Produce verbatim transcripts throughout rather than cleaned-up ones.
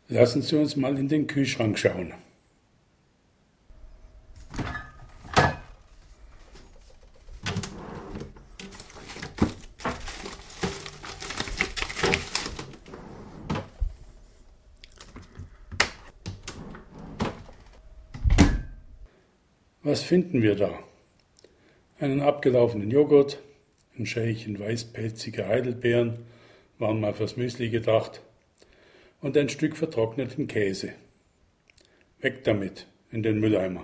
Lassen Sie uns mal in den Kühlschrank schauen. Was finden wir da? Einen abgelaufenen Joghurt, ein Schälchen weißpelzige Heidelbeeren, waren mal fürs Müsli gedacht, und ein Stück vertrockneten Käse. Weg damit, in den Mülleimer.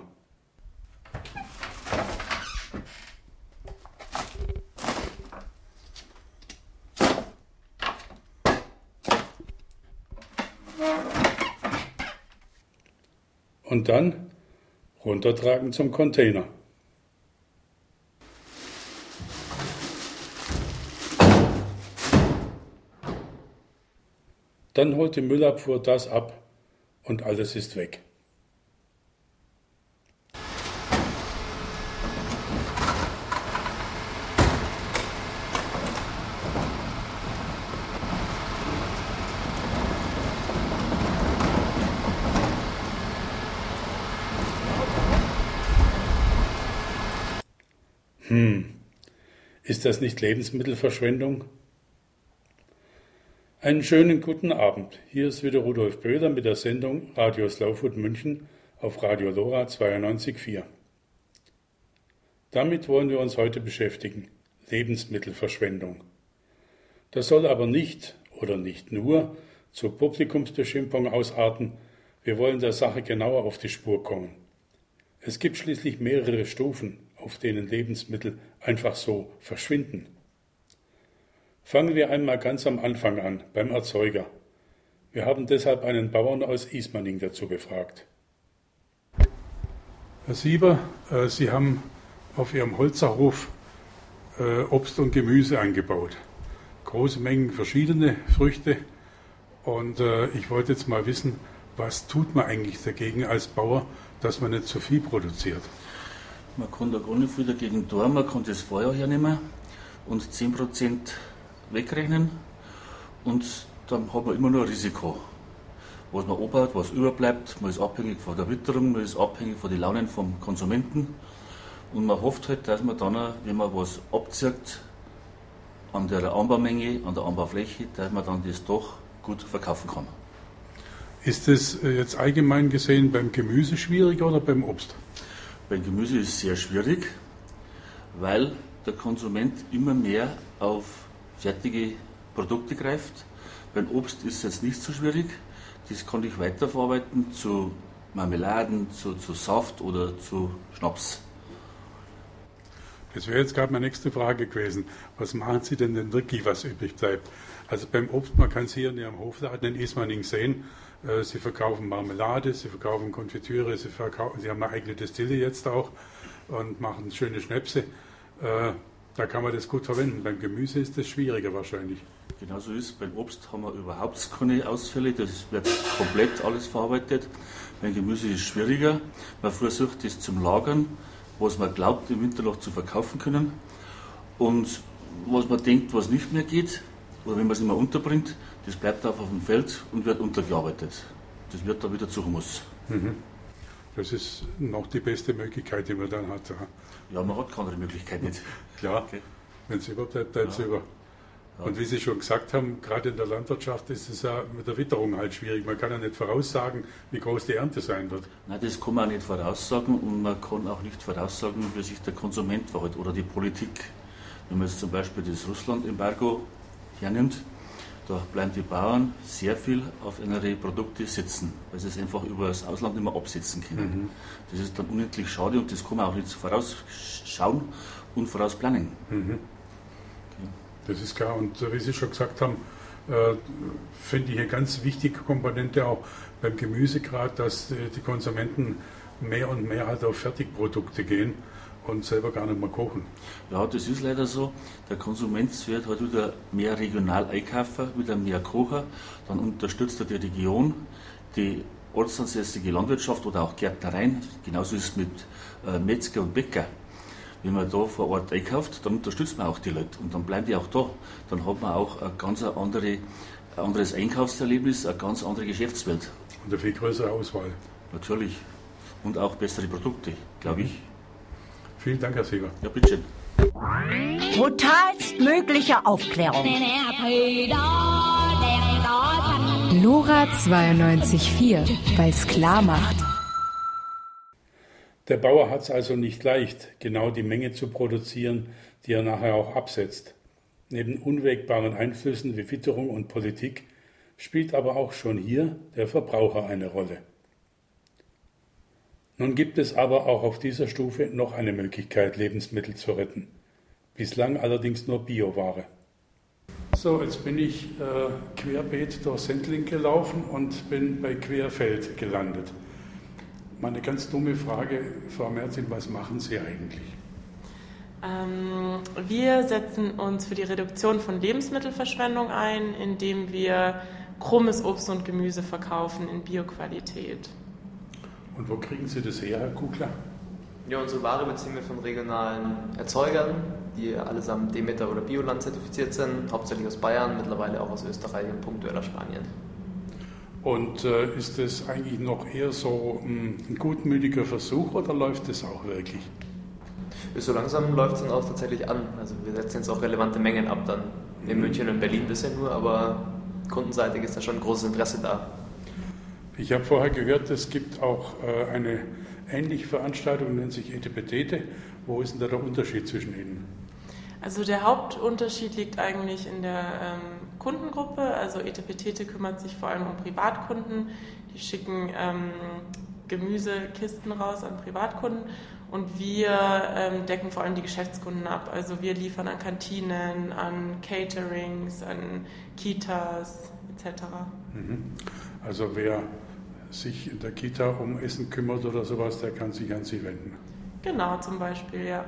Und dann runtertragen zum Container. Dann holt die Müllabfuhr das ab und alles ist weg. Hm, ist das nicht Lebensmittelverschwendung? Einen schönen guten Abend. Hier ist wieder Rudolf Böhler mit der Sendung Radio Slowfood München auf Radio Lora zweiundneunzig Komma vier. Damit wollen wir uns heute beschäftigen. Lebensmittelverschwendung. Das soll aber nicht oder nicht nur zur Publikumsbeschimpfung ausarten. Wir wollen der Sache genauer auf die Spur kommen. Es gibt schließlich mehrere Stufen, auf denen Lebensmittel einfach so verschwinden. Fangen wir einmal ganz am Anfang an, beim Erzeuger. Wir haben deshalb einen Bauern aus Ismaning dazu befragt. Herr Sieber, äh, Sie haben auf Ihrem Holzerhof äh, Obst und Gemüse angebaut. Große Mengen verschiedene Früchte. Und äh, ich wollte jetzt mal wissen, was tut man eigentlich dagegen als Bauer, dass man nicht zu viel produziert? Man kann da gar nicht viel dagegen tun, man kann das Feuer hernehmen und zehn Prozent wegrechnen und dann hat man immer nur ein Risiko. Was man anbaut, was überbleibt, man ist abhängig von der Witterung, man ist abhängig von den Launen vom Konsumenten und man hofft halt, dass man dann, wenn man was abzieht an der Anbaumenge, an der Anbaufläche, dass man dann das doch gut verkaufen kann. Ist das jetzt allgemein gesehen beim Gemüse schwieriger oder beim Obst? Beim Gemüse ist es sehr schwierig, weil der Konsument immer mehr auf fertige Produkte greift. Beim Obst ist es jetzt nicht so schwierig. Das kann ich weiterverarbeiten zu Marmeladen, zu, zu Saft oder zu Schnaps. Das wäre jetzt gerade meine nächste Frage gewesen. Was machen Sie denn denn wirklich, was übrig bleibt? Also beim Obst, man kann es hier in Ihrem Hofladen in Ismaning sehen, äh, Sie verkaufen Marmelade, Sie verkaufen Konfitüre, Sie, verkaufen, Sie haben eine eigene Destille jetzt auch und machen schöne Schnäpse. Äh, Da kann man das gut verwenden. Beim Gemüse ist das schwieriger wahrscheinlich. Genauso ist es. Beim Obst haben wir überhaupt keine Ausfälle. Das wird komplett alles verarbeitet. Beim Gemüse ist es schwieriger. Man versucht das zum Lagern, was man glaubt, im Winter noch zu verkaufen können. Und was man denkt, was nicht mehr geht, oder wenn man es nicht mehr unterbringt, das bleibt auf dem Feld und wird untergearbeitet. Das wird dann wieder zu Humus. Mhm. Das ist noch die beste Möglichkeit, die man dann hat. Ja, ja man hat keine andere Möglichkeit nicht. Klar, okay. Wenn es überbleibt, bleibt es ja. über. Ja. Und wie Sie schon gesagt haben, gerade in der Landwirtschaft ist es ja mit der Witterung halt schwierig. Man kann ja nicht voraussagen, wie groß die Ernte sein wird. Nein, das kann man auch nicht voraussagen und man kann auch nicht voraussagen, wie sich der Konsument verhält oder die Politik. Wenn man jetzt zum Beispiel das Russland-Embargo hernimmt, da bleiben die Bauern sehr viel auf ihre Produkte sitzen, weil sie es einfach über das Ausland nicht mehr absetzen können. Mhm. Das ist dann unendlich schade und das kann man auch nicht vorausschauen und vorausplanen. Mhm. Okay. Das ist klar. Und wie Sie schon gesagt haben, äh, finde ich eine ganz wichtige Komponente auch beim Gemüse gerade, dass äh, die Konsumenten mehr und mehr halt auf Fertigprodukte gehen und selber gar nicht mehr kochen. Ja, das ist leider so. Der Konsument wird halt wieder mehr regional einkaufen, wieder mehr kochen. Dann unterstützt er die Region, die ortsansässige Landwirtschaft oder auch Gärtnereien. Genauso ist es mit äh, Metzger und Bäcker. Wenn man da vor Ort einkauft, dann unterstützt man auch die Leute und dann bleiben die auch da. Dann hat man auch eine ganz andere ein anderes Einkaufserlebnis, eine ganz andere Geschäftswelt. Und eine viel größere Auswahl. Natürlich. Und auch bessere Produkte, glaube ich. Vielen Dank, Herr Sieger. Ja, bitteschön. Brutalstmögliche Aufklärung. Lora zweiundneunzig Komma vier, weil's klar macht. Der Bauer hat es also nicht leicht, genau die Menge zu produzieren, die er nachher auch absetzt. Neben unwägbaren Einflüssen wie Witterung und Politik spielt aber auch schon hier der Verbraucher eine Rolle. Nun gibt es aber auch auf dieser Stufe noch eine Möglichkeit, Lebensmittel zu retten. Bislang allerdings nur Bioware. So, jetzt bin ich äh, querbeet durch Sendling gelaufen und bin bei Querfeld gelandet. Meine ganz dumme Frage, Frau Merzin, was machen Sie eigentlich? Ähm, wir setzen uns für die Reduktion von Lebensmittelverschwendung ein, indem wir krummes Obst und Gemüse verkaufen in Bioqualität. Und wo kriegen Sie das her, Herr Kugler? Ja, unsere Ware beziehen wir von regionalen Erzeugern, die allesamt Demeter oder Bioland zertifiziert sind, hauptsächlich aus Bayern, mittlerweile auch aus Österreich und punktuell aus Spanien. Und äh, ist das eigentlich noch eher so mh, ein gutmütiger Versuch oder läuft das auch wirklich? So langsam läuft es dann auch tatsächlich an. Also wir setzen jetzt auch relevante Mengen ab, dann in München und Berlin bisher nur, aber kundenseitig ist da schon großes Interesse da. Ich habe vorher gehört, es gibt auch äh, eine ähnliche Veranstaltung, nennt sich Etepetete. Wo ist denn da der Unterschied zwischen Ihnen? Also der Hauptunterschied liegt eigentlich in der ähm, Kundengruppe. Also Etepetete kümmert sich vor allem um Privatkunden. Die schicken ähm, Gemüsekisten raus an Privatkunden und wir ähm, decken vor allem die Geschäftskunden ab. Also wir liefern an Kantinen, an Caterings, an Kitas et cetera. Mhm. Also wer sich in der Kita um Essen kümmert oder sowas, der kann sich an Sie wenden. Genau, zum Beispiel, ja.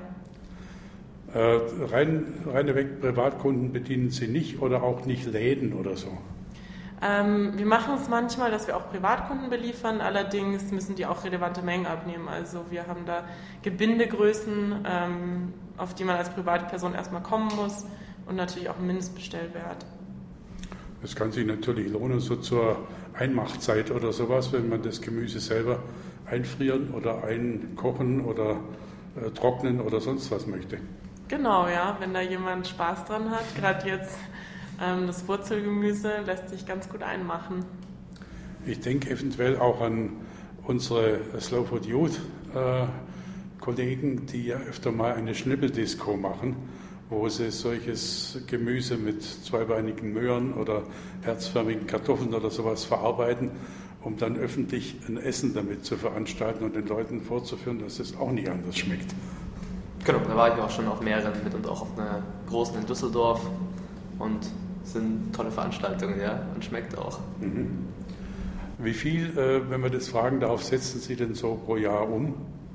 Äh, rein, reinweg Privatkunden bedienen Sie nicht oder auch nicht Läden oder so? Ähm, wir machen es manchmal, dass wir auch Privatkunden beliefern, allerdings müssen die auch relevante Mengen abnehmen. Also wir haben da Gebindegrößen, ähm, auf die man als Privatperson erstmal kommen muss und natürlich auch einen Mindestbestellwert. Es kann sich natürlich lohnen, so zur Einmachzeit oder sowas, wenn man das Gemüse selber einfrieren oder einkochen oder äh, trocknen oder sonst was möchte. Genau, ja, wenn da jemand Spaß dran hat, gerade jetzt ähm, das Wurzelgemüse lässt sich ganz gut einmachen. Ich denke eventuell auch an unsere Slow Food Youth äh, Kollegen, die ja öfter mal eine Schnippeldisco machen, wo sie solches Gemüse mit zweibeinigen Möhren oder herzförmigen Kartoffeln oder sowas verarbeiten, um dann öffentlich ein Essen damit zu veranstalten und den Leuten vorzuführen, dass es auch nicht anders schmeckt. Genau, da war ich auch schon auf mehreren mit und auch auf einer großen in Düsseldorf und es sind tolle Veranstaltungen, ja, und schmeckt auch. Mhm. Wie viel, äh, wenn man das fragen darf, setzen Sie denn so pro Jahr um?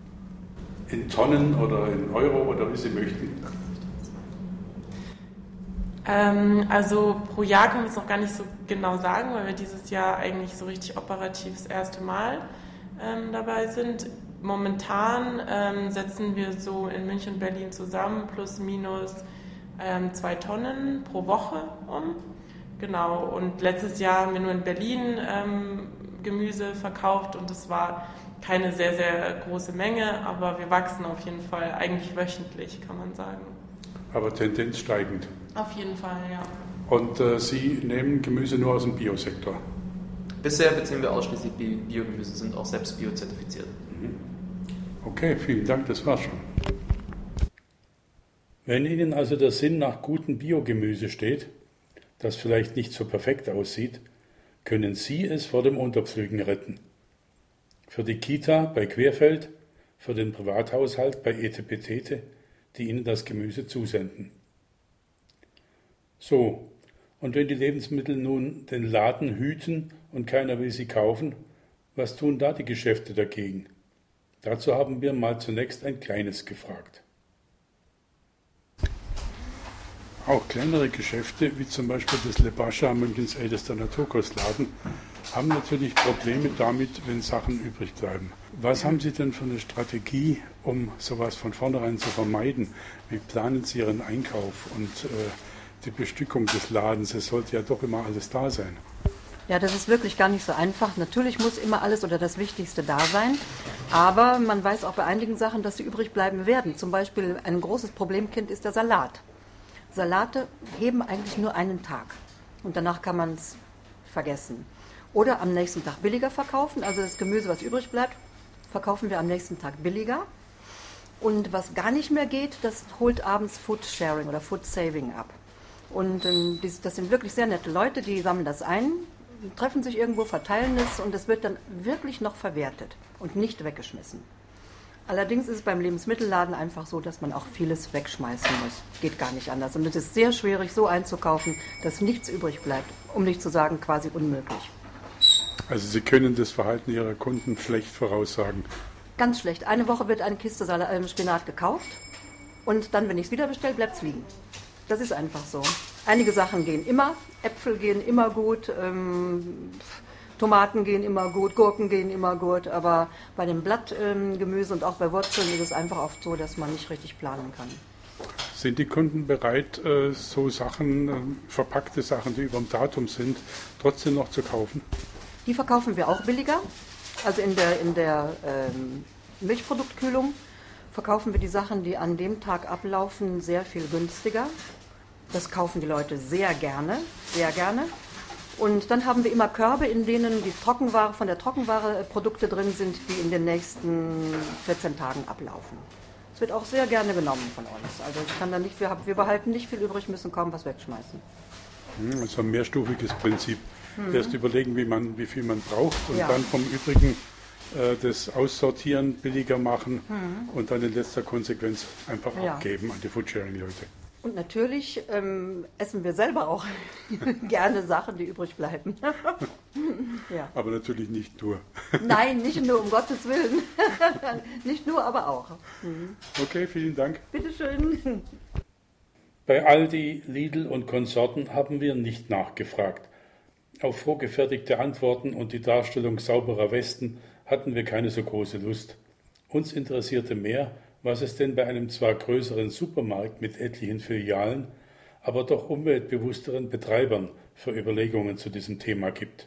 In Tonnen oder in Euro oder wie Sie möchten? Ähm, also pro Jahr können wir es noch gar nicht so genau sagen, weil wir dieses Jahr eigentlich so richtig operativ das erste Mal ähm, dabei sind. Momentan ähm, setzen wir so in München und Berlin zusammen plus minus ähm, zwei Tonnen pro Woche um. Genau, und letztes Jahr haben wir nur in Berlin ähm, Gemüse verkauft und es war keine sehr, sehr große Menge, aber wir wachsen auf jeden Fall eigentlich wöchentlich, kann man sagen. Aber Tendenz steigend. Auf jeden Fall, ja. Und äh, Sie nehmen Gemüse nur aus dem Biosektor? Bisher beziehen wir ausschließlich Biogemüse, sind auch selbst biozertifiziert. Okay, vielen Dank, das war's schon. Wenn Ihnen also der Sinn nach gutem Biogemüse steht, das vielleicht nicht so perfekt aussieht, können Sie es vor dem Unterpflügen retten. Für die Kita bei Querfeld, für den Privathaushalt bei Etepetete, die Ihnen das Gemüse zusenden. So, und wenn die Lebensmittel nun den Laden hüten und keiner will sie kaufen, was tun da die Geschäfte dagegen? Dazu haben wir mal zunächst ein kleines gefragt. Auch kleinere Geschäfte, wie zum Beispiel das Le Bascha, Münchens ältester Naturkostladen, haben natürlich Probleme damit, wenn Sachen übrig bleiben. Was haben Sie denn für eine Strategie, um sowas von vornherein zu vermeiden? Wie planen Sie Ihren Einkauf und äh, die Bestückung des Ladens? Es sollte ja doch immer alles da sein. Ja, das ist wirklich gar nicht so einfach. Natürlich muss immer alles oder das Wichtigste da sein, aber man weiß auch bei einigen Sachen, dass sie übrig bleiben werden. Zum Beispiel ein großes Problemkind ist der Salat. Salate heben eigentlich nur einen Tag und danach kann man es vergessen. Oder am nächsten Tag billiger verkaufen, also das Gemüse, was übrig bleibt, verkaufen wir am nächsten Tag billiger. Und was gar nicht mehr geht, das holt abends Food Sharing oder Food Saving ab. Und ähm, das sind wirklich sehr nette Leute, die sammeln das ein, treffen sich irgendwo, verteilen es und es wird dann wirklich noch verwertet und nicht weggeschmissen. Allerdings ist es beim Lebensmittelladen einfach so, dass man auch vieles wegschmeißen muss. Geht gar nicht anders. Und es ist sehr schwierig, so einzukaufen, dass nichts übrig bleibt. Um nicht zu sagen, quasi unmöglich. Also Sie können das Verhalten Ihrer Kunden schlecht voraussagen. Ganz schlecht. Eine Woche wird eine Kiste Salat, äh, Spinat gekauft und dann, wenn ich es wieder bestelle, bleibt es liegen. Das ist einfach so. Einige Sachen gehen immer, Äpfel gehen immer gut, ähm, Tomaten gehen immer gut, Gurken gehen immer gut, aber bei dem Blattgemüse ähm, und auch bei Wurzeln ist es einfach oft so, dass man nicht richtig planen kann. Sind die Kunden bereit, äh, so Sachen, äh, verpackte Sachen, die über dem Datum sind, trotzdem noch zu kaufen? Die verkaufen wir auch billiger. Also in der, in der ähm, Milchproduktkühlung verkaufen wir die Sachen, die an dem Tag ablaufen, sehr viel günstiger. Das kaufen die Leute sehr gerne, sehr gerne. Und dann haben wir immer Körbe, in denen die Trockenware, von der Trockenware Produkte drin sind, die in den nächsten vierzehn Tagen ablaufen. Es wird auch sehr gerne genommen von uns. Also ich kann da nicht, wir, wir behalten nicht viel übrig, müssen kaum was wegschmeißen. Das ist ein mehrstufiges Prinzip. Mhm. Erst überlegen, wie, man, wie viel man braucht und ja. dann vom Übrigen äh, das Aussortieren billiger machen mhm. und dann in letzter Konsequenz einfach ja. abgeben an die Foodsharing-Leute. Und natürlich ähm, essen wir selber auch gerne Sachen, die übrig bleiben. ja. Aber natürlich nicht nur. Nein, nicht nur, um Gottes Willen. Nicht nur, aber auch. Mhm. Okay, vielen Dank. Bitteschön. Bei Aldi, Lidl und Konsorten haben wir nicht nachgefragt. Auf vorgefertigte Antworten und die Darstellung sauberer Westen hatten wir keine so große Lust. Uns interessierte mehr, was es denn bei einem zwar größeren Supermarkt mit etlichen Filialen, aber doch umweltbewussteren Betreibern für Überlegungen zu diesem Thema gibt.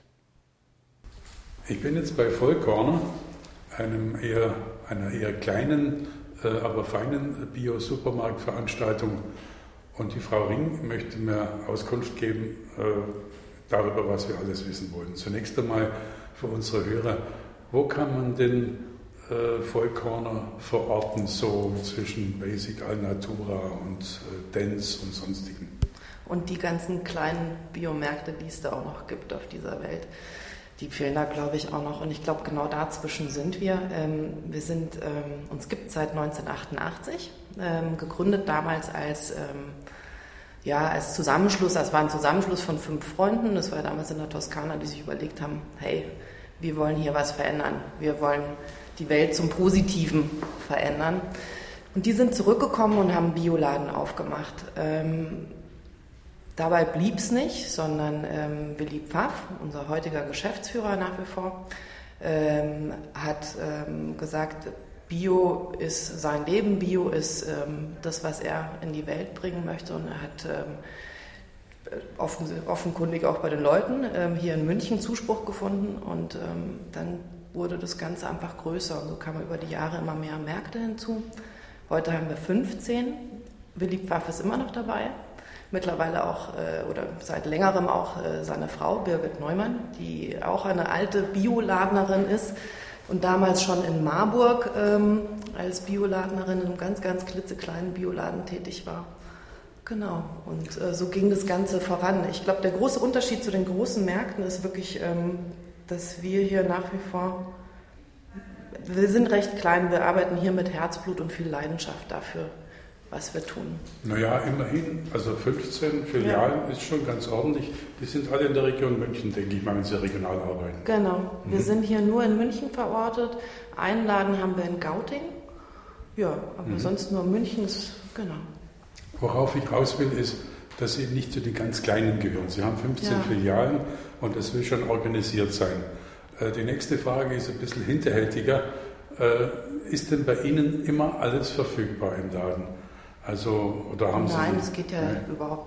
Ich bin jetzt bei Vollkorner, einem eher, einer eher kleinen, äh, aber feinen Bio-Supermarktveranstaltung. Und die Frau Ring möchte mir Auskunft geben äh, darüber, was wir alles wissen wollen. Zunächst einmal für unsere Hörer, wo kann man denn äh, Vollkorner verorten, so zwischen Basic, Alnatura und äh, Dents und sonstigen? Und die ganzen kleinen Biomärkte, die es da auch noch gibt auf dieser Welt, die fehlen da, glaube ich, auch noch. Und ich glaube, genau dazwischen sind wir. Ähm, wir sind, ähm, uns gibt es seit neunzehnhundertachtundachtzig, ähm, gegründet damals als, ähm, ja, als Zusammenschluss. Das war ein Zusammenschluss von fünf Freunden. Das war damals in der Toskana, die sich überlegt haben, hey, wir wollen hier was verändern. Wir wollen die Welt zum Positiven verändern. Und die sind zurückgekommen und haben einen Bioladen aufgemacht. Ähm, Dabei blieb es nicht, sondern ähm, Willi Pfaff, unser heutiger Geschäftsführer nach wie vor, ähm, hat ähm, gesagt, Bio ist sein Leben, Bio ist ähm, das, was er in die Welt bringen möchte. Und er hat ähm, offen, offenkundig auch bei den Leuten ähm, hier in München Zuspruch gefunden. Und ähm, dann wurde das Ganze einfach größer. Und so kamen über die Jahre immer mehr Märkte hinzu. Heute haben wir fünfzehn. Willi Pfaff ist immer noch dabei. Mittlerweile auch, äh, oder seit längerem auch äh, seine Frau Birgit Neumann, die auch eine alte Bioladnerin ist und damals schon in Marburg ähm, als Bioladnerin in einem ganz, ganz klitzekleinen Bioladen tätig war. Genau, und äh, so ging das Ganze voran. Ich glaube, der große Unterschied zu den großen Märkten ist wirklich, ähm, dass wir hier nach wie vor, wir sind recht klein, wir arbeiten hier mit Herzblut und viel Leidenschaft dafür, was wir tun. Naja, immerhin, also fünfzehn Filialen ja. ist schon ganz ordentlich. Die sind alle in der Region München, denke ich mal, wenn sie regional arbeiten. Genau, mhm. wir sind hier nur in München verortet. Einen Laden haben wir in Gauting. Ja, aber mhm. sonst nur München ist, genau. Worauf ich raus will, ist, dass Sie nicht zu den ganz Kleinen gehören. Sie haben fünfzehn ja. Filialen und das will schon organisiert sein. Die nächste Frage ist ein bisschen hinterhältiger. Ist denn bei Ihnen immer alles verfügbar im Laden? Also, oder haben Nein, Sie, das geht ja nein. überhaupt nicht.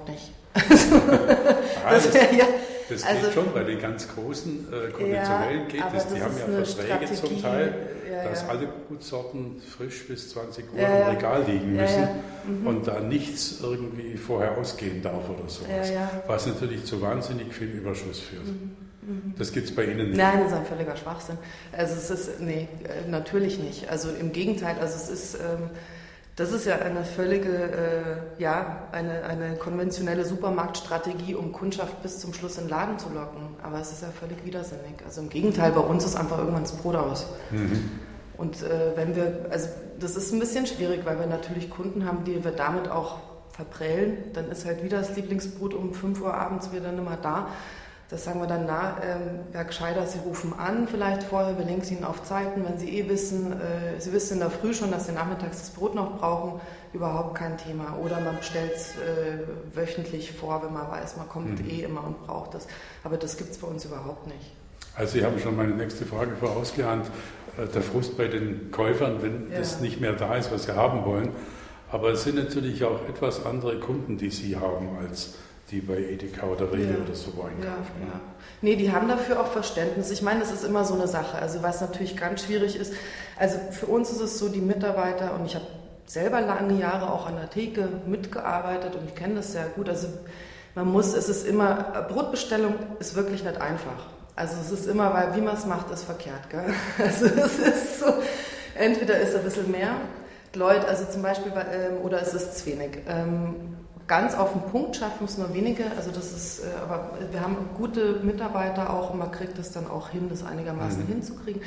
Also, ah, das das, ja, das also, geht schon, bei den ganz großen äh, konventionellen ja, geht aber das. Die das haben ist ja eine Verträge Strategie, zum Teil, ja, dass ja. alle Brutsorten frisch bis zwanzig Uhr Ja, ja. im Regal liegen Ja, müssen ja. Mhm. und da nichts irgendwie vorher ausgehen darf oder sowas. Ja, ja. Was natürlich zu wahnsinnig viel Überschuss führt. Mhm. Mhm. Das gibt es bei Ihnen nicht. Nein, das ist ein völliger Schwachsinn. Also es ist, nee, äh, natürlich nicht. Also im Gegenteil, also es ist, ähm, das ist ja eine völlige, äh, ja, eine, eine konventionelle Supermarktstrategie, um Kundschaft bis zum Schluss in den Laden zu locken. Aber es ist ja völlig widersinnig. Also im Gegenteil, bei uns ist einfach irgendwann das Brot aus. Mhm. Und äh, wenn wir, also das ist ein bisschen schwierig, weil wir natürlich Kunden haben, die wir damit auch verprellen. Dann ist halt wieder das Lieblingsbrot um fünf Uhr abends wieder nicht mehr da. Das sagen wir dann, na, ähm, wäre gescheiter, Sie rufen an vielleicht vorher, wir lenken Ihnen auf Zeiten, wenn Sie eh wissen, äh, Sie wissen in der Früh schon, dass Sie nachmittags das Brot noch brauchen, überhaupt kein Thema. Oder man bestellt es äh, wöchentlich vor, wenn man weiß, man kommt mhm. eh immer und braucht das. Aber das gibt es bei uns überhaupt nicht. Also Sie haben schon meine nächste Frage vorausgeahnt, äh, der Frust bei den Käufern, wenn ja. das nicht mehr da ist, was sie haben wollen. Aber es sind natürlich auch etwas andere Kunden, die Sie haben, als die bei Edeka oder Rewe ja. oder so einkaufen. Ja, ja. Nee, die haben dafür auch Verständnis. Ich meine, das ist immer so eine Sache. Also was natürlich ganz schwierig ist, also für uns ist es so, die Mitarbeiter, und ich habe selber lange Jahre auch an der Theke mitgearbeitet und ich kenne das sehr gut. Also man muss, es ist immer, Brotbestellung ist wirklich nicht einfach. Also es ist immer, weil wie man es macht, ist verkehrt. Gell? Also es ist so, entweder ist ein bisschen mehr, Leute, also zum Beispiel, oder es ist zu wenig. Ganz auf den Punkt schaffen müssen wir wenige, also das ist, aber wir haben gute Mitarbeiter auch und man kriegt es dann auch hin, das einigermaßen mhm. hinzukriegen.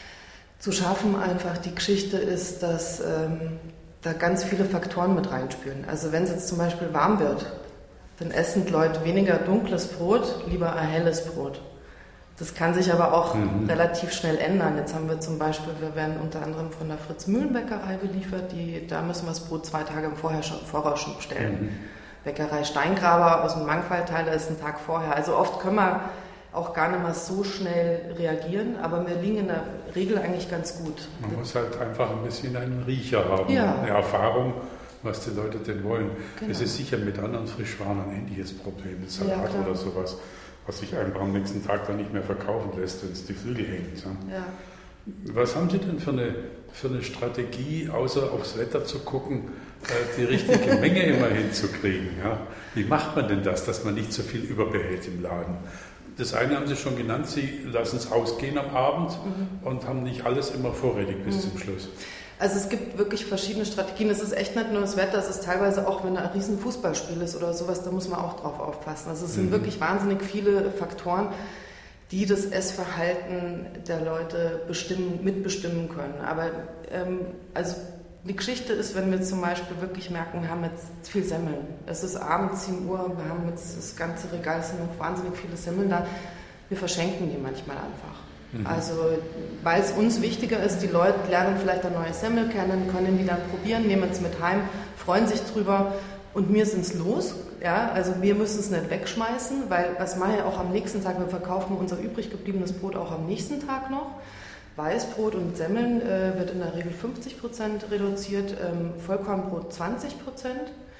Zu schaffen einfach, die Geschichte ist, dass ähm, da ganz viele Faktoren mit reinspielen. Also wenn es jetzt zum Beispiel warm wird, dann essen die Leute weniger dunkles Brot, lieber ein helles Brot. Das kann sich aber auch mhm. relativ schnell ändern. Jetzt haben wir zum Beispiel, wir werden unter anderem von der Fritz-Mühlen-Bäckerei beliefert, die, da müssen wir das Brot zwei Tage im Vorher schon, Voraus schon bestellen. Mhm. Bäckerei Steingraber aus dem Mangfallteil, da ist ein Tag vorher. Also oft können wir auch gar nicht mehr so schnell reagieren, aber wir liegen in der Regel eigentlich ganz gut. Man muss halt einfach ein bisschen einen Riecher haben, ja. eine Erfahrung, was die Leute denn wollen. Genau. Es ist sicher mit anderen Frischwaren ein ähnliches Problem, mit Salat ja, oder sowas, was sich einfach am nächsten Tag dann nicht mehr verkaufen lässt, wenn es die Flügel hängt. Ja. Was haben Sie denn für eine, für eine Strategie, außer aufs Wetter zu gucken, die richtige Menge immer hinzukriegen? Ja? Wie macht man denn das, dass man nicht so viel überbehält im Laden? Das eine haben Sie schon genannt, Sie lassen es ausgehen am Abend mhm. und haben nicht alles immer vorrätig bis mhm. zum Schluss. Also es gibt wirklich verschiedene Strategien. Es ist echt nicht nur das Wetter, es ist teilweise auch, wenn ein riesen Fußballspiel ist oder sowas, da muss man auch drauf aufpassen. Also es sind mhm. wirklich wahnsinnig viele Faktoren, die das Essverhalten der Leute bestimmen, mitbestimmen können. Aber ähm, also die Geschichte ist, wenn wir zum Beispiel wirklich merken, wir haben jetzt viel Semmeln. Es ist abends zehn Uhr, wir haben jetzt das ganze Regal, es sind noch wahnsinnig viele Semmeln da. Wir verschenken die manchmal einfach. Mhm. Also, weil es uns wichtiger ist, die Leute lernen vielleicht eine neue Semmel kennen, können die dann probieren, nehmen es mit heim, freuen sich drüber und wir sind es los. Ja, also wir müssen es nicht wegschmeißen, weil was machen wir auch am nächsten Tag, wir verkaufen unser übrig gebliebenes Brot auch am nächsten Tag noch. Weißbrot und Semmeln äh, wird in der Regel fünfzig Prozent reduziert, ähm, Vollkornbrot zwanzig Prozent.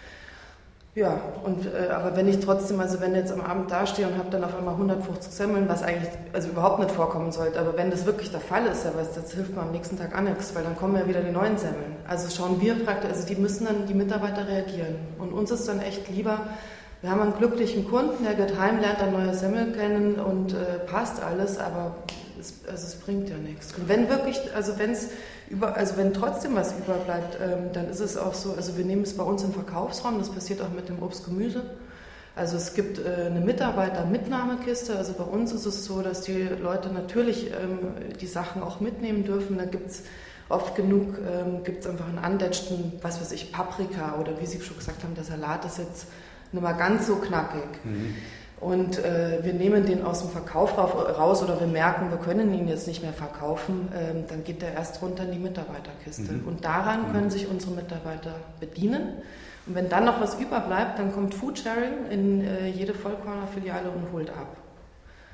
Ja, und, äh, aber wenn ich trotzdem, also wenn ich jetzt am Abend dastehe und habe dann auf einmal hundertfünfzig Semmeln, was eigentlich also überhaupt nicht vorkommen sollte, aber wenn das wirklich der Fall ist, ja, das hilft mir am nächsten Tag auch nichts, weil dann kommen ja wieder die neuen Semmeln. Also schauen wir praktisch, also die müssen dann, die Mitarbeiter reagieren. Und uns ist dann echt lieber, wir haben einen glücklichen Kunden, der geht heim, lernt dann neue Semmel kennen und äh, passt alles, aber es, also es bringt ja nichts. Und wenn wirklich, also wenn es über, also wenn trotzdem was überbleibt, ähm, dann ist es auch so, also wir nehmen es bei uns im Verkaufsraum, das passiert auch mit dem Obst, Gemüse. Also es gibt äh, eine Mitarbeiter-Mitnahmekiste, also bei uns ist es so, dass die Leute natürlich ähm, die Sachen auch mitnehmen dürfen. Da gibt es oft genug, ähm, gibt es einfach einen andetschten, was weiß ich, Paprika oder wie Sie schon gesagt haben, der Salat ist jetzt nicht mal ganz so knackig. Mhm. Und äh, wir nehmen den aus dem Verkauf raus oder wir merken, wir können ihn jetzt nicht mehr verkaufen, ähm, dann geht der erst runter in die Mitarbeiterkiste. Mhm. Und daran können sich unsere Mitarbeiter bedienen. Und wenn dann noch was überbleibt, dann kommt Foodsharing in äh, jede Vollkorner-Filiale und holt ab.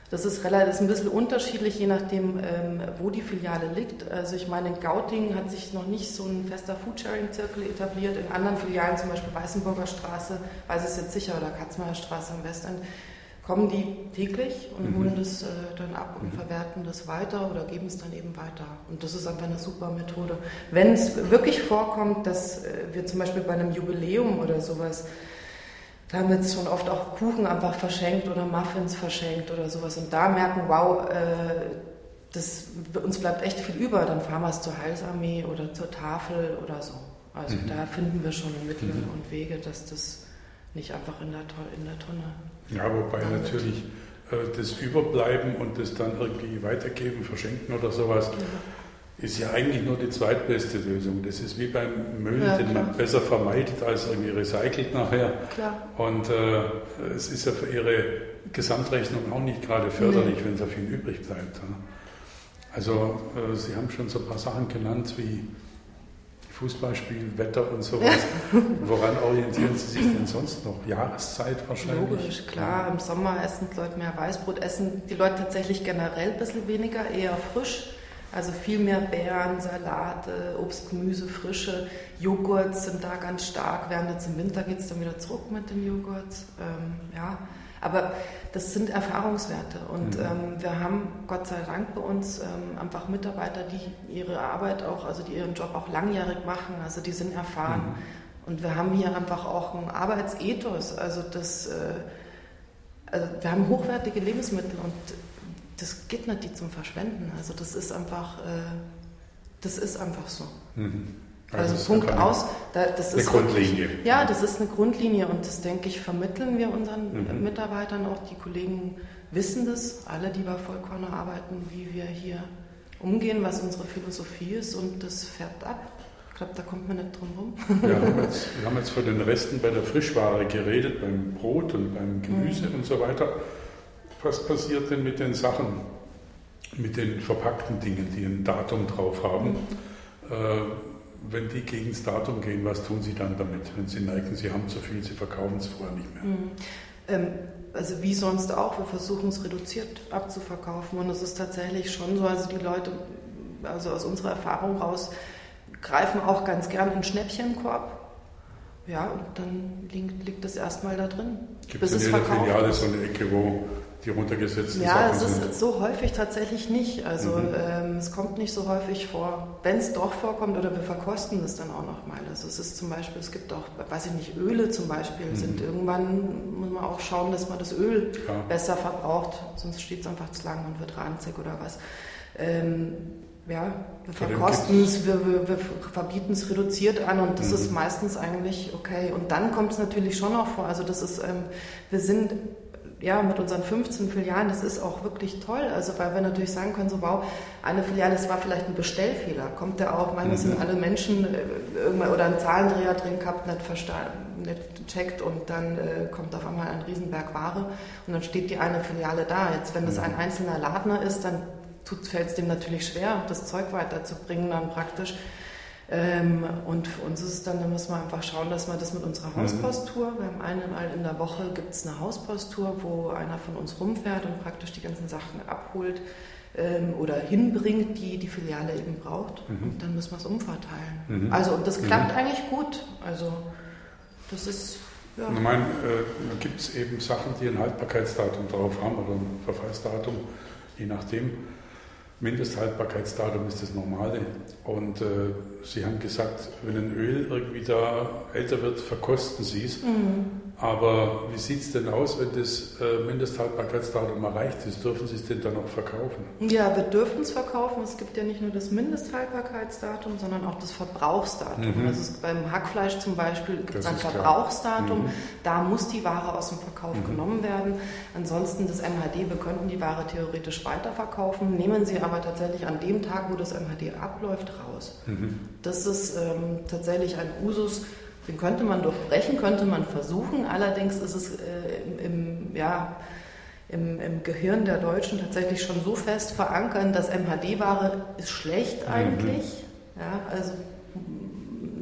Das ist relativ, ist ein bisschen unterschiedlich, je nachdem, ähm, wo die Filiale liegt. Also ich meine, in Gauting hat sich noch nicht so ein fester Foodsharing-Zirkel etabliert. In anderen Filialen, zum Beispiel Weißenburger Straße, weiß ich es jetzt sicher, oder Katzmeier Straße im Westend, kommen die täglich und mhm. holen das äh, dann ab und mhm. verwerten das weiter oder geben es dann eben weiter. Und das ist einfach eine super Methode. Wenn es wirklich vorkommt, dass äh, wir zum Beispiel bei einem Jubiläum oder sowas, da haben wir jetzt schon oft auch Kuchen einfach verschenkt oder Muffins verschenkt oder sowas. Und da merken, wow, äh, das, uns bleibt echt viel über. Dann fahren wir es zur Heilsarmee oder zur Tafel oder so. Also mhm. da finden wir schon Mittel mhm. und Wege, dass das nicht einfach in der, in der Tonne. Ja, wobei damit. natürlich äh, das Überbleiben und das dann irgendwie weitergeben, verschenken oder sowas, ja. ist ja eigentlich nur die zweitbeste Lösung. Das ist wie beim Müll, ja, den man besser vermeidet als irgendwie recycelt nachher. Klar. Und äh, es ist ja für Ihre Gesamtrechnung auch nicht gerade förderlich, nee. wenn so viel übrig bleibt. Ja. Also äh, Sie haben schon so ein paar Sachen genannt wie Fußballspiel, Wetter und sowas. Ja. Woran orientieren Sie sich denn sonst noch? Jahreszeit wahrscheinlich? Logisch, klar. Im Sommer essen die Leute mehr Weißbrot, essen die Leute tatsächlich generell ein bisschen weniger, eher frisch. Also viel mehr Beeren, Salate, Obst, Gemüse, Frische. Joghurts sind da ganz stark, während jetzt im Winter geht es dann wieder zurück mit den Joghurts. Ähm, ja. Aber das sind Erfahrungswerte und mhm. ähm, wir haben Gott sei Dank bei uns ähm, einfach Mitarbeiter, die ihre Arbeit auch, also die ihren Job auch langjährig machen, also die sind erfahren. Mhm. Und wir haben hier einfach auch ein Arbeitsethos, also, das, äh, also wir haben hochwertige Lebensmittel und das geht nicht, die zum Verschwenden. Also das ist einfach, äh, das ist einfach so. Mhm. Also, also Punkt aus. Da, das eine ist Grundlinie. Wirklich, ja, das ist eine Grundlinie und das, denke ich, vermitteln wir unseren mhm. Mitarbeitern auch. Die Kollegen wissen das, alle, die bei Vollkorner arbeiten, wie wir hier umgehen, was unsere Philosophie ist und das färbt ab. Ich glaube, da kommt man nicht drum rum. Ja, wir, haben jetzt, wir haben jetzt von den Resten bei der Frischware geredet, beim Brot und beim Gemüse mhm. und so weiter. Was passiert denn mit den Sachen, mit den verpackten Dingen, die ein Datum drauf haben? Mhm. Äh, wenn die gegen das Datum gehen, was tun Sie dann damit? Wenn Sie merken, Sie haben zu viel, Sie verkaufen es vorher nicht mehr. Mhm. Ähm, also wie sonst auch, wir versuchen es reduziert abzuverkaufen und es ist tatsächlich schon so, also die Leute, also aus unserer Erfahrung raus, greifen auch ganz gern in den Schnäppchenkorb. Ja, und dann liegt, liegt das erstmal da drin. Gibt es in jeder Filiale so eine Ecke, wo die runtergesetzten ja, Sachen sind? Ja, es ist so häufig tatsächlich nicht. Also mhm. ähm, es kommt nicht so häufig vor. Wenn es doch vorkommt oder wir verkosten das dann auch noch mal. Also es ist zum Beispiel, es gibt auch, weiß ich nicht, Öle zum Beispiel. Mhm. Sind irgendwann muss man auch schauen, dass man das Öl ja. besser verbraucht. Sonst steht es einfach zu lang und wird ranzig oder was. Ähm, Ja, wir verkosten es, wir, wir, wir verbieten es reduziert an und das mhm. ist meistens eigentlich okay. Und dann kommt es natürlich schon noch vor, also das ist, ähm, wir sind ja mit unseren fünfzehn Filialen, das ist auch wirklich toll, also weil wir natürlich sagen können, so wow, eine Filiale, das war vielleicht ein Bestellfehler, kommt der auch, manchmal mhm. sind alle Menschen äh, irgendwann oder einen Zahlendreher drin gehabt, nicht verstanden, nicht gecheckt und dann äh, kommt auf einmal ein Riesenberg Ware und dann steht die eine Filiale da. Jetzt, wenn das ein einzelner Ladner ist, dann fällt es dem natürlich schwer, das Zeug weiterzubringen dann praktisch. Ähm, und für uns ist es dann, da müssen wir einfach schauen, dass wir das mit unserer Hausposttour, wir haben einmal in der Woche gibt es eine Hausposttour, wo einer von uns rumfährt und praktisch die ganzen Sachen abholt ähm, oder hinbringt, die die Filiale eben braucht. Mhm. Und dann müssen wir es umverteilen. Mhm. Also und das klappt mhm. eigentlich gut. Also das ist... Ja. Ich meine, äh, gibt es eben Sachen, die ein Haltbarkeitsdatum drauf haben oder ein Verfallsdatum, je nachdem. Mindesthaltbarkeitsdatum ist das Normale. Und äh, Sie haben gesagt, wenn ein Öl irgendwie da älter wird, verkosten Sie es. Mhm. Aber wie sieht es denn aus, wenn das äh, Mindesthaltbarkeitsdatum erreicht ist? Dürfen Sie es denn dann noch verkaufen? Ja, wir dürfen es verkaufen. Es gibt ja nicht nur das Mindesthaltbarkeitsdatum, sondern auch das Verbrauchsdatum. Mhm. Also es, beim Hackfleisch zum Beispiel gibt es ein Verbrauchsdatum. Mhm. Da muss die Ware aus dem Verkauf mhm. genommen werden. Ansonsten das M H D, wir könnten die Ware theoretisch weiterverkaufen, nehmen sie aber tatsächlich an dem Tag, wo das M H D abläuft, raus. Mhm. Das ist ähm, tatsächlich ein Usus, den könnte man durchbrechen, könnte man versuchen. Allerdings ist es äh, im, im, ja, im, im Gehirn der Deutschen tatsächlich schon so fest verankert, dass M H D-Ware ist schlecht eigentlich. Mhm. Ja, also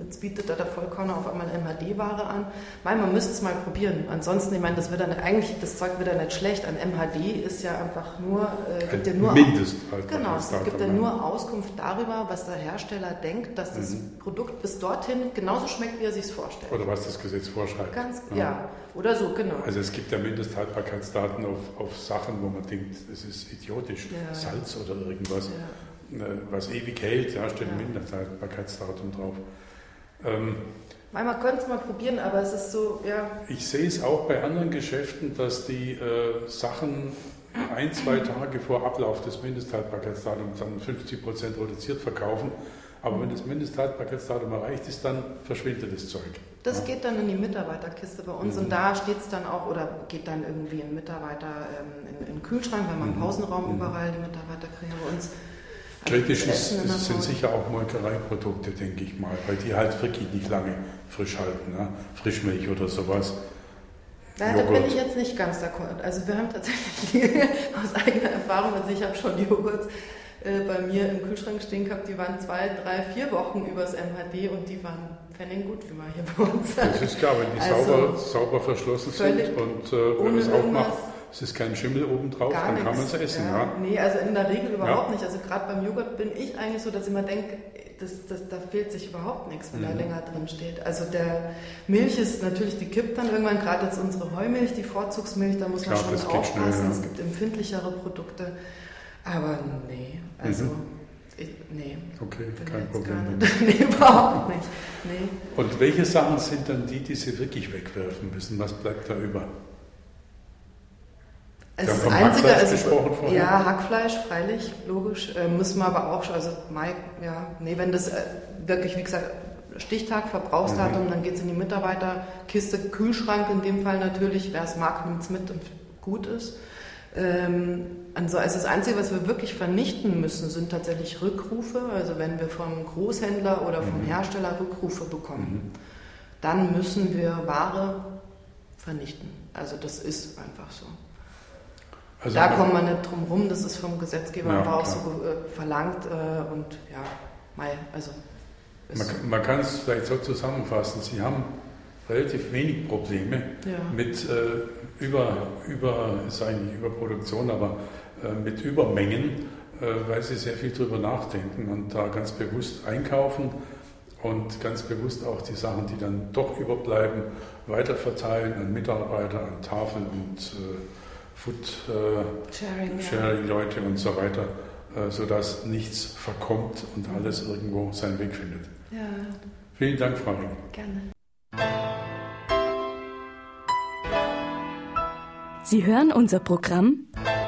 jetzt bietet da der Vollkorner auf einmal M H D-Ware an. Nein, man müsste es mal probieren. Ansonsten, ich meine, das wird dann eigentlich, das Zeug wird dann nicht schlecht. Ein M H D ist ja einfach nur, äh, gibt ja nur, Mindesthaltbarkeitsdatum. Genau, es gibt ja nur Auskunft darüber, was der Hersteller denkt, dass das mhm. Produkt bis dorthin genauso schmeckt, wie er sich es vorstellt. Oder was das Gesetz vorschreibt. Ganz, ja. ja, oder so, genau. Also es gibt ja Mindesthaltbarkeitsdaten auf, auf Sachen, wo man denkt, es ist idiotisch, ja, Salz ja. oder irgendwas, ja. was ewig hält, da steht ein ja. Mindesthaltbarkeitsdatum drauf. Ähm, Man könnte es mal probieren, aber es ist so, ja. Ich sehe es auch bei anderen Geschäften, dass die äh, Sachen ein, zwei Tage vor Ablauf des Mindesthaltbarkeitsdatums dann fünfzig Prozent reduziert verkaufen. Aber wenn das Mindesthaltbarkeitsdatum erreicht ist, dann verschwindet das Zeug. Das ja. geht dann in die Mitarbeiterkiste bei uns mhm. und da steht es dann auch, oder geht dann irgendwie ein Mitarbeiter ähm, in, in den Kühlschrank, weil man im Pausenraum mhm. überall die Mitarbeiter kriegen bei uns. Kritisch ist, ist, sind sicher auch Molkereiprodukte, denke ich mal, weil die halt wirklich nicht lange frisch halten, ne? Frischmilch oder sowas. Ja, da bin ich jetzt nicht ganz d'accord. Also wir haben tatsächlich aus eigener Erfahrung, also ich habe schon Joghurt äh, bei mir im Kühlschrank stehen gehabt, die waren zwei, drei, vier Wochen übers M H D und die waren pfenniggut, wie man hier bei uns sagt. Das ist klar, wenn die also sauber, sauber verschlossen sind und äh, wenn man es aufmacht, es ist kein Schimmel oben drauf, dann nix. Kann man es essen. Ja. Ja. Nee, also in der Regel überhaupt ja. nicht. Also gerade beim Joghurt bin ich eigentlich so, dass ich immer denke, das, das, da fehlt sich überhaupt nichts, wenn mhm. da länger drin steht. Also der Milch ist natürlich, die kippt dann irgendwann, gerade jetzt unsere Heumilch, die Vorzugsmilch, da muss man Klar, schon aufpassen. Schnell, ja. Es gibt empfindlichere Produkte. Aber nee, also mhm. ich, nee. Okay, kein Problem. Nee, überhaupt nicht. Nee. Und welche Sachen sind dann die, die Sie wirklich wegwerfen müssen? Was bleibt da über? Sie haben vom Einzige, Hackfleisch also, gesprochen vorher? Ja, Hackfleisch, freilich, logisch. Äh, müssen wir aber auch, also Mai, ja, nee, wenn das äh, wirklich, wie gesagt, Stichtag, Verbrauchsdatum, mhm. dann geht es in die Mitarbeiterkiste, Kühlschrank in dem Fall natürlich, wer es mag, nimmt es mit und gut ist. Ähm, also das Einzige, was wir wirklich vernichten müssen, sind tatsächlich Rückrufe. Also wenn wir vom Großhändler oder vom mhm. Hersteller Rückrufe bekommen, mhm. dann müssen wir Ware vernichten. Also das ist einfach so. Also da kommt man nicht drum rum, das ist vom Gesetzgeber ja, auch so äh, verlangt äh, und ja, mei, also man, man kann es vielleicht so zusammenfassen, Sie haben relativ wenig Probleme ja. mit äh, über, über, ist eigentlich Überproduktion, aber äh, mit Übermengen, äh, weil Sie sehr viel drüber nachdenken und da ganz bewusst einkaufen und ganz bewusst auch die Sachen, die dann doch überbleiben, weiterverteilen an Mitarbeiter, an Tafeln und äh, Food-Sharing-Leute äh, ja. und so weiter, äh, sodass nichts verkommt und alles irgendwo seinen Weg findet. Ja. Vielen Dank, Frau Ring. Gerne. Sie hören unser Programm?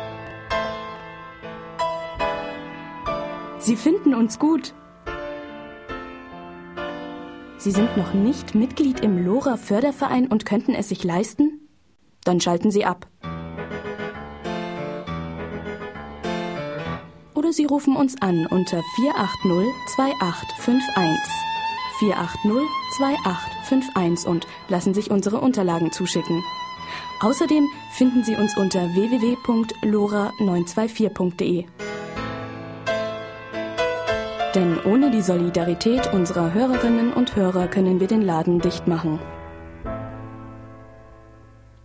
Sie finden uns gut? Sie sind noch nicht Mitglied im Lora Förderverein und könnten es sich leisten? Dann schalten Sie ab. Oder Sie rufen uns an unter vier acht null zwei acht fünf eins. vier acht null zwei acht fünf eins und lassen sich unsere Unterlagen zuschicken. Außerdem finden Sie uns unter w w w punkt lora neun zwei vier punkt de. Denn ohne die Solidarität unserer Hörerinnen und Hörer können wir den Laden dicht machen.